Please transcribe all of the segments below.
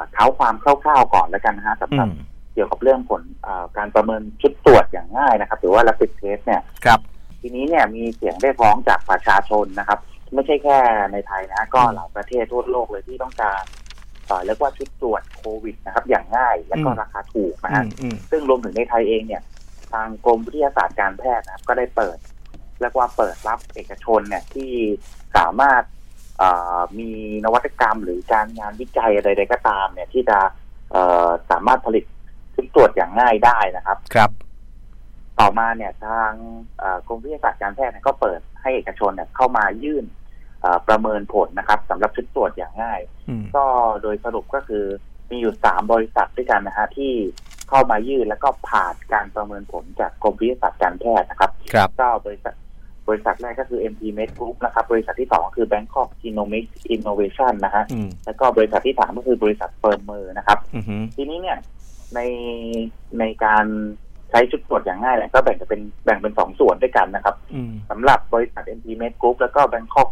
เท้าความคร่าวๆก่อนแล้วกันนะฮะสำหรับเกี่ยวกับเรื่องผลการประเมินชุดตรวจอย่างง่ายนะครับหรือว่า rapid test เนี่ยครับทีนี้เนี่ยมีเสียงเรียกร้องจากประชาชนนะครับไม่ใช่แค่ในไทยนะก็หลายประเทศทั่วโลกเลยที่ต้องการเรียกว่าชุดตรวจโควิดนะครับอย่างง่ายและก็ราคาถูกนะฮะซึ่งรวมถึงในไทยเองเนี่ยทางกรมวิทยาศาสตร์การแพทย์นะครับก็ได้เปิดเรียกว่าเปิดรับเอกชนเนี่ยที่สามารถมีนวัตกรรมหรือการงานวิจัยอะไรใดก็ตามเนี่ยที่จะสามารถผลิตชุดตรวจอย่างง่ายได้นะครับครับต่อมาเนี่ยทางกรมวิทยาศาสตร์การแพทย์ก็เปิดให้เอกชนเนี่ยเข้ามายื่นประเมินผลนะครับสำหรับชุดตรวจอย่างง่ายก็โดยสรุปก็คือมีอยู่3บริษัทด้วยกันนะฮะที่เข้ามายื่นแล้วก็ผ่านการประเมินผลจากกรมวิทยาศาสตร์การแพทย์นะครับก็บริษัทแรกก็คือ MP Med Group นะครับบริษัทที่2ก็คือ Bangkok Genomics Innovation นะฮะแล้วก็บริษัทที่3ก็คือบริษัท Firmer นะครับทีนี้เนี่ยในการใช้ชุดตรวจอย่างง่ายเนี่ยก็แบ่งเป็น2ส่วนด้วยกันนะครับสำหรับบริษัท MP Med Group แล้วก็ Bangkok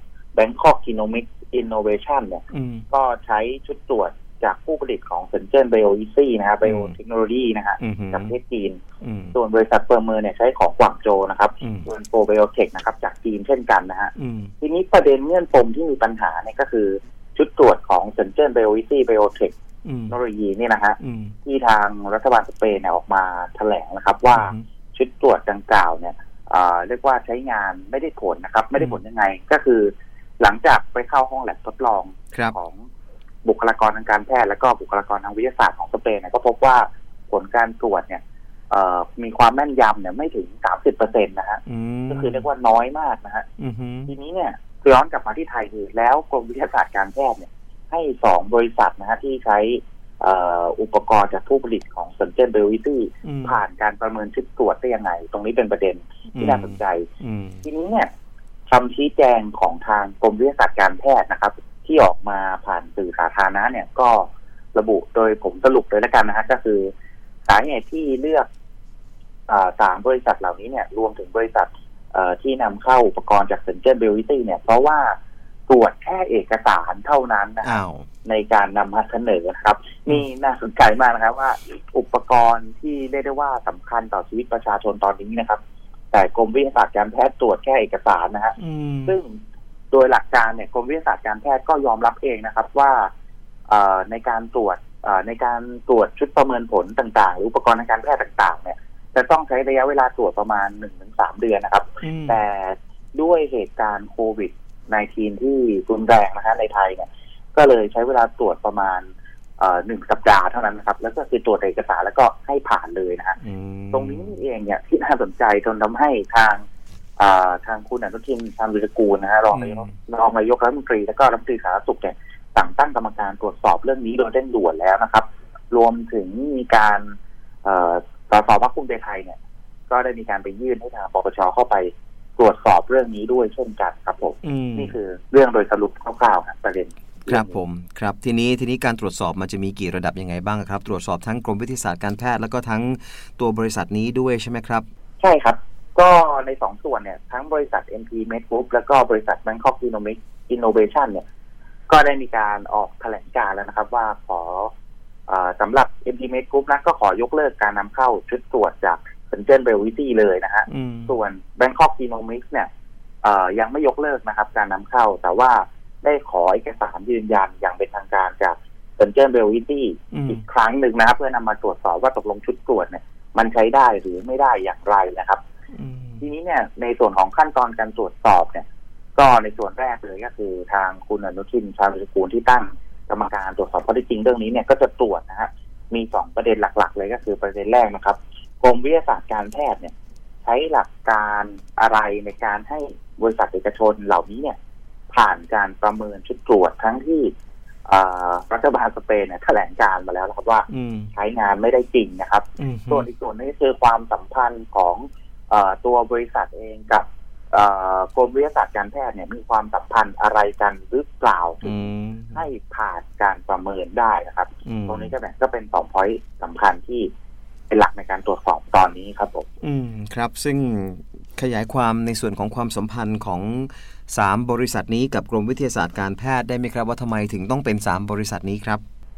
Genomics Innovation เนี่ยก็ใช้ชุดตรวจจากผู้ผลิตของเซินเจิ้นไบโออีซี่นะครับไบโอเทคโนโลยีนะฮะจากประเทศจีนส่วนบริษัทเฟิร์มเมอร์เนี่ยใช้ของกวางโจวนะครับส่วนโปรไบโอเทคนะครับจากจีนเช่นกันนะฮะทีนี้ประเด็นเงื่อนปมที่มีปัญหาเนี่ยก็คือชุดตรวจของเซินเจิ้นไบโออีซี่ไบโอเทคโนโลยีนี่นะฮะที่ทางรัฐบาลสเปนเนี่ยออกมาแถลงนะครับว่าชุดตรวจดังกล่าวเนี่ยเรียกว่าใช้งานไม่ได้ผลนะครับไม่ได้ผลยังไงก็คือหลังจากไปเข้าห้องแลบทดลองของบุคลากรทางการแพทย์และก็บุคลากรทางวิทยาศาสตร์ของสเปนเนี่ยก็พบว่าผลการตรวจเนี่ยมีความแม่นยำเนี่ยไม่ถึง 30% นะฮะก็คือเรียกว่าน้อยมากนะฮะทีนี้เนี่ยย้อนกลับมาที่ไทยคือแล้วกรมวิทยาศาสตร์การแพทย์เนี่ยให้2บริษัทนะฮะที่ใช้อุปกรณ์จากผู้ผลิตของเซินเจิ้นไบโออีซี่ผ่านการประเมินชุดตรวจได้ยังไงตรงนี้เป็นประเด็นที่น่าสนใจทีนี้เนี่ยคำชี้แจงของทางกรมวิทยาศาสตร์การแพทย์นะครับที่ออกมาผ่านสื่อสาธารณะเนี่ยก็ระบุโดยผมสรุปเลยแล้วกันนะฮะก็คือสาเหตุที่เลือก3บริษัทเหล่านี้เนี่ยรวมถึงบริษัทที่นำเข้าอุปกรณ์จากเซินเจิ้นไบโออีซี่เนี่ยเพราะว่าตรวจแค่เอกสารเท่านั้นนะครับในการนำมาเสนอครับนี่น่าสนใจมากนะครับว่าอุปกรณ์ที่เรียกได้ว่าสำคัญต่อชีวิตประชาชนตอนนี้นะครับแต่กรมวิทยาศาสตร์การแพทย์ตรวจแค่เอกสารนะฮะซึ่งโดยหลักการเนี่ยกรมวิทยาศาสตร์การแพทย์ก็ยอมรับเองนะครับว่าในการตรวจชุดประเมินผลต่างๆหรืออุปกรณ์ทางการแพทย์ต่างๆเนี่ยจะต้องใช้ระยะเวลาตรวจประมาณ 1-3 เดือนนะครับแต่ด้วยเหตุการณ์โควิด-19 ที่รุนแรงนะฮะในไทยเนี่ยก็เลยใช้เวลาตรวจประมาณ1 สัปดาห์เท่านั้นนะครับแล้วก็คือตรวจเอกสารแล้วก็ให้ผ่านเลยนะฮะตรงนี้เองเนี่ยที่น่าสนใจจนทำให้ทางคุณอนุทินชาญวิรกูลนะฮะรองนายกรัฐมนตรีและก็รัฐมนตรีสาธารณสุขเนี่ยสั่งตั้งกรรมการตรวจสอบเรื่องนี้โดยเร่งด่วนแล้วนะครับรวมถึงมีการสสพรรคภูมิใจไทยเนี่ยก็ได้มีการไปยื่นให้ทางปปช.เข้าไปตรวจสอบเรื่องนี้ด้วยเช่นกันครับผมนี่คือเรื่องโดยสรุปคร่าวๆครับประเด็นครับผมครับทีนี้การตรวจสอบมันจะมีกี่ระดับยังไงบ้างครับตรวจสอบทั้งกรมวิทยาศาสตร์การแพทย์แล้วก็ทั้งตัวบริษัทนี้ด้วยใช่ไหมครับใช่ครับก็ใน2ส่วนเนี่ยทั้งบริษัท MP Med Group แล้วก็บริษัท Bangkok Genomics Innovation เนี่ยก็ได้มีการออกแถลงการณ์แล้วนะครับว่าขอสำหรับ MP Med Group นะก็ขอยกเลิกการนำเข้าชุดตรวจจากเซินเจิ้นไบโออีซี่เลยนะฮะส่วน Bangkok Genomics เนี่ยยังไม่ยกเลิกนะครับการนำเข้าแต่ว่าได้ขอเอกสารยืนยันอย่างเป็นทางการจากเซินเจิ้นไบโออีซี่อีกครั้งหนึ่งนะครับเพื่อนำมาตรวจสอบว่าตกลงชุดตรวจเนี่ยมันใช้ได้หรือไม่ได้อย่างไรนะครับทีนี้เนี่ยในส่วนของขั้นตอนการตรวจสอบเนี่ยก็ในส่วนแรกเลยก็คือทางคุณอนุทินชาญวิรกูลที่ตั้งกรรมการตรวจสอบข้อเท็จจริงเรื่องนี้เนี่ยก็จะตรวจนะฮะมี2ประเด็นหลักๆเลยก็คือประเด็นแรกนะครับกรมวิทยาศาสตร์การแพทย์เนี่ยใช้หลักการอะไรในการให้บริษัทเอกชนเหล่านี้เนี่ยผ่านการประเมินชุดตรวจทั้งที่รัฐบาลสเปนเนี่ยแถลงการมาแล้วนะครับว่าใช้งานไม่ได้จริงนะครับส่วนอีกส่วนนึงคือความสัมพันธ์ของตัวบริษัทเองกับกรมวิทยาศาสตร์การแพทย์เนี่ยมีความสัมพันธ์อะไรกันหรือเปล่าถึงให้ผ่านการประเมินได้นะครับตรงนี้ก็เป็น2 point สำคัญที่เป็นหลักในการตรวจสอบตอนนี้ครับผมครับซึ่งขยายความในส่วนของความสัมพันธ์ของ3บริษัทนี้กับกรมวิทยาศาสตร์การแพทย์ได้ไหมครับว่าทำไมถึงต้องเป็น3บริษัทนี้ครับ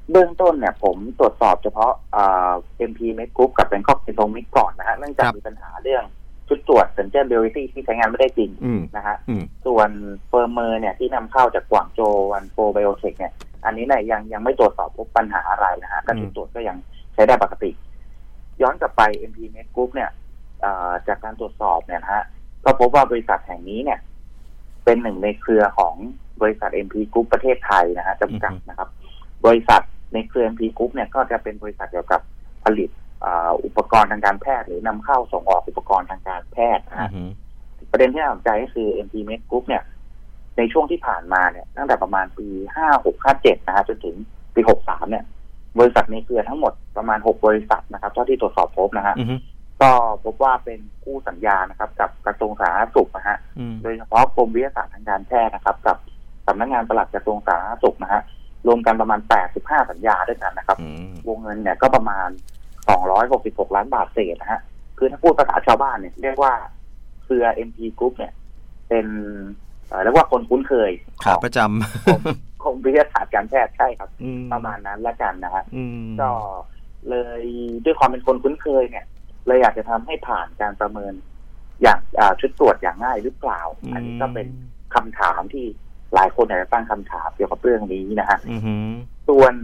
เบื้องต้นเนี่ยผมตรวจสอบเฉพาะMP Med Group กับ Bangkok Centromix ก่อนนะฮะเนื่องจากมีปัญหาเรื่องชุดตรวจ Sustainability ที่ใช้งานไม่ได้จริงนะฮะส่วนเฟิร์มเมอร์เนี่ยที่นำเข้าจากกวางโจววันโฟไบโอเทคเนี่ยอันนี้เนี่ยยังไม่ตรวจสอบพบปัญหาอะไรนะฮะการตรวจก็ยังใช้ได้ปกติย้อนกลับไป MP Med Group เนี่ยจากการตรวจสอบเนี่ยนะฮะก็พบว่าบริษัทแห่งนี้เนี่ยเป็นหนึ่งในเครือของบริษัท MP Group ประเทศไทยนะฮะจำกัดนะครับบริษัทในเครือ MP Group เนี่ยก็จะเป็นบริษัทเกี่ยวกับผลิตอุปกรณ์ทางการแพทย์หรือนำเข้าส่งออกอุปกรณ์ทางการแพทย์นะฮะประเด็นที่น่าสนใจก็คือ MP Med Group เนี่ยในช่วงที่ผ่านมาเนี่ยตั้งแต่ประมาณปี56-57นะฮะจนถึงปี63เนี่ยบริษัทในเครือทั้งหมดประมาณ6บริษัทนะครับเท่าที่ตรวจสอบพบนะฮะก็พบว่าเป็นคู่สัญญานะครับกับกระทรวงสาธารณสุขนะฮะโดยเฉพาะกรมวิทยาศาสตร์ทางการแพทย์นะครับกับสำนักงานปลัดกระทรวงสาธารณสุขนะฮะรวมกันประมาณ85สัญญาด้วยกันนะครับวงเงินเนี่ยก็ประมาณ266ล้านบาทเศษนะฮะคือถ้าพูดภาษาชาวบ้านเนี่ยเรียกว่าเครือ MP Group เนี่ยเป็นเรียกว่าคนคุ้นเคยขาประจำกรมวิทยาศาสตร์การแพทย์ใช่ครับประมาณนั้นละกันนะฮะก็เลยด้วยความเป็นคนคุ้นเคยเนี่ยเลยอยากจะทำให้ผ่านการประเมินอย่างชุดตรวจอย่างง่ายหรือเปล่าอันนี้ก็เป็นคำถามที่หลายคนอาจจะตั้งคำถามเกี่ยวกับเรื่องนี้นะฮะส่วน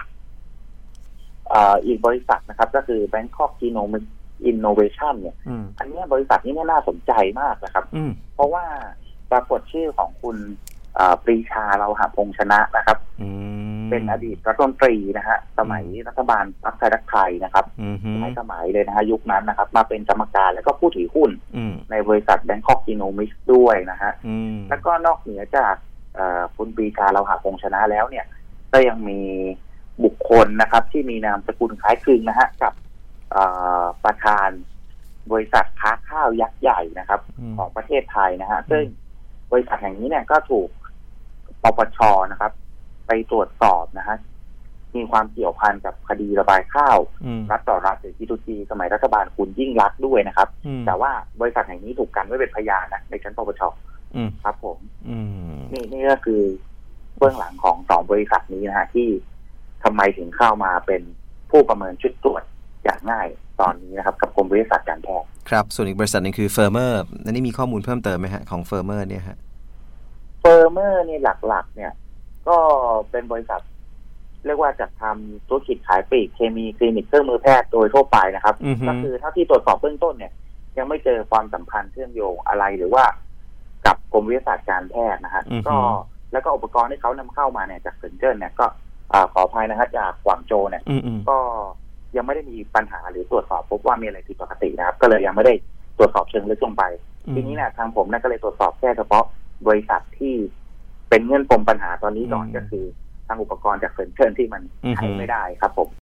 อีกบริษัทนะครับก็คือ Bangkok Genomics Innovation เนี่ยอันนี้บริษัทนี้น่าสนใจมากนะครับเพราะว่าปรากฏชื่อของคุณปรีชาเราหะพงษ์ชนะนะครับเป็นอดีตรัฐมนตรีนะฮะสมัยรัฐบาลพรรคไทยรักไทยนะครับสมัยเลยนะฮะยุคนั้นนะครับมาเป็นกรรมการแล้วก็ผู้ถือหุ้นในบริษัท Bangkok Genomics ด้วยนะฮะแล้วก็นอกเหนือจากคุณปรีชาเราหะพงษ์ชนะแล้วเนี่ยก็ยังมีบุคคลนะครับที่มีนามสกุลคล้ายคลึงนะฮะกับประธานบริษัทค้าข้าวยักษ์ใหญ่นะครับของประเทศไทยนะฮะซึ่งบริษัทแห่งนี้เนี่ยก็ถูกปปช.นะครับไปตรวจสอบนะฮะมีความเกี่ยวพันกับคดีระบายข้าวรัฐต่อรัฐหรือ G2G สมัยรัฐบาลคุณยิ่งรักษณ์ด้วยนะครับแต่ว่าบริษัทแห่งนี้ถูกกันไว้เป็นพยานนะในชั้นปปช.ครับผมนี่ก็คือเบื้องหลังของ2บริษัทนี้นะฮะที่ทำไมถึงเข้ามาเป็นผู้ประเมินชุดตรวจอย่างง่ายตอนนี้นะครับกับกรมวิทยาศาสตร์การแพทย์ครับส่วนอีกบริษัทนึงคือเฟอร์เมอร์อันนี้มีข้อมูลเพิ่มเติมไหมฮะของเฟอร์เมอร์เนี่ยฮะเฟอร์เมอร์นี่หลักๆเนี่ยก็เป็นบริษัทเรียกว่าจัดทำธุรกิจขายปลีกเคมีคลินิกเครื่องมือแพทย์โดยทั่วไปนะครับก็คือเท่าที่ตรวจสอบเบื้องต้นเนี่ยยังไม่เจอความสัมพันธ์เชื่อมโยงอะไรหรือว่ากับกรมวิทยาศาสตร์การแพทย์นะฮะก็แล้วก็อุปกรณ์ที่เขานำเข้ามาเนี่ยจากเซินเจิ้นเนี่ยก็ขออภัยนะครับจากกวางโจวเนี่ยก็ยังไม่ได้มีปัญหาหรือตรวจสอบพบว่ามีอะไรผิดปกตินะครับก็เลยยังไม่ได้ตรวจสอบเชิงลึกลงไปทีนี้เนี่ยทางผมก็เลยตรวจสอบแค่เฉพาะบริษัทที่เป็นเงื่อนปมปัญหาตอนนี้ก่อนก็คือทางอุปกรณ์จากเซินเจิ้นที่มันใช้ไม่ได้ครับผม